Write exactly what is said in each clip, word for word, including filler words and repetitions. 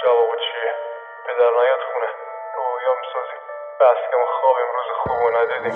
جواب چیه؟ پدر نیاد خونه رویا میسازیم بس که ما خوابیم روز خوبو ندیدیم.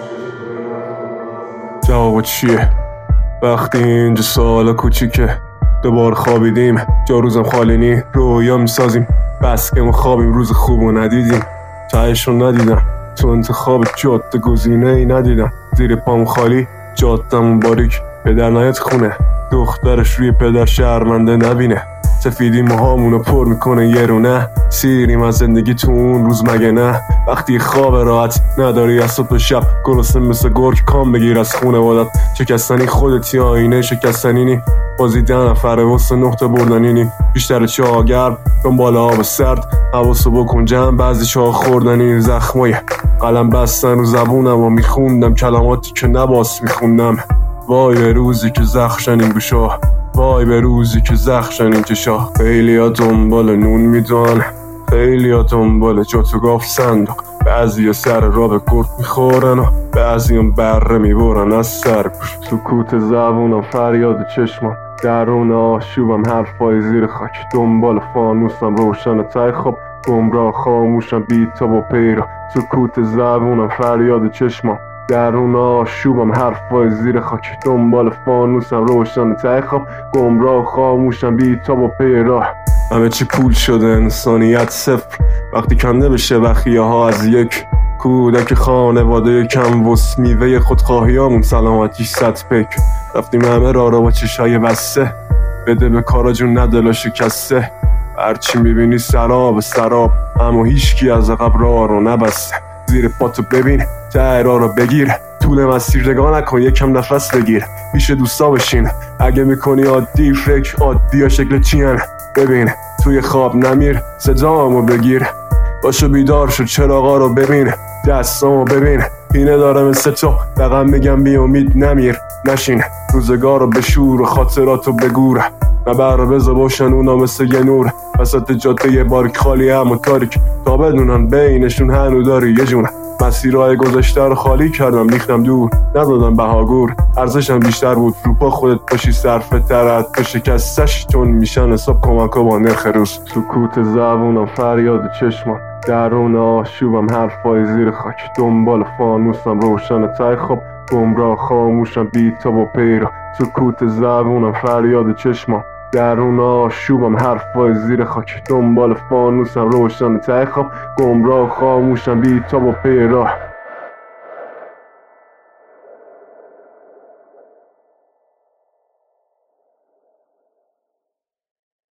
جواب چیه؟ وقتی اینجا سالا کوچیکه دوبار خوابیدیم جا روزم خالی نی رویا میسازیم بس که ما خوابیم روز خوبو ندیدیم. تایشو ندیدم تو انتخاب جاده گزینه ای ندیدم زیر پام خالی جاده‌مون باریک پدر نیاد خونه دخترش روی پدر شرمنده نبینه سفیدی موهامونو پر میکنه یه رونه سیریم از زندگی تو اون روز مگه نه وقتی خواب راحت نداری از صبح شب گرسنه مثل گرگ کام بگیر از خونه وادت شکستنی خودتی آینه شکستنی نی بازی ده نفره واسه نقطه بردنی نی بیشتر چاه گرم دنبال آب سرد حواسو بکن جمع بعضی چاه خوردنی زخمای قلم بستن رو زبونم و میخوندم کلماتی که نباس میخوندم وای به روزی که زخم شنین گوشا وای به روزی که زخم شنین چشا خیلی ها دنبال نون میدون خیلی ها دنبال جاتو گاف صندوق بعضی ها سر را به گرد میخورن و بعضی هم بره میبورن از سر سکوت زبونم فریاد چشمم درون آشوبم حرفای زیر خاک دنبال فانوسم روشن تای خواب گمراه خاموشم بی تا با پیرا سکوت زبونم فریاد چشمم درون آشوبم حرفای زیر خاک دنبال فانوسم روشن ته خواب گمراه خاموشم بی تا با پی راه همه چی پول شده انسانیت صفر وقتی کنده بشه بخیه ها از یک کودک خانواده کم وس میوه خودخواهیامون سلامتی صد پک رفتیم همه را را با چشای بسته بده به کارا جون ندلا شکسته هرچی میبینی سراب سراب اما هیچکی از عقب راه رو نبسته زیر پاتو ببین ته راه رو بگیر طول مسیر نگاه نکن یکم نفس بگیر پیش دوستا بشین اگه میکنی عادی فکر عادی یا شکل چین ببین توی خواب نمیر صدامو بگیر باشو بیدار شو چراغا رو ببین دستامو ببین پینه داره مثل تو دقم میگم بی امید نمیر نشین روزگار رو بشور و خاطراتو بگور نبر رو بزا باشن اونا مثل یه نور وسط جاده یه باریک خالی هم و تاریک تا بدونن بینشون هنو داری یه جون مسیرهای گذشته رو خالی کردم ریختم دور ندادم بهاگور ارزشم بیشتر بود روپا خودت باشی صرفه ترد تو شکستش چون میشن حساب کمکا با نرخ روز سکوت زبونم فریاد چشمم درون آشوبم حرفای زیر خاک دنبال فانوسم روشن ته خواب گمراه خاموشم بی تا با پیرا سکوت زبونم فریاد چشمم درون آشوبم حرفای زیر خاک دنبال فانوسم روشن ته خواب گمراه خاموشم بی تا با پی راه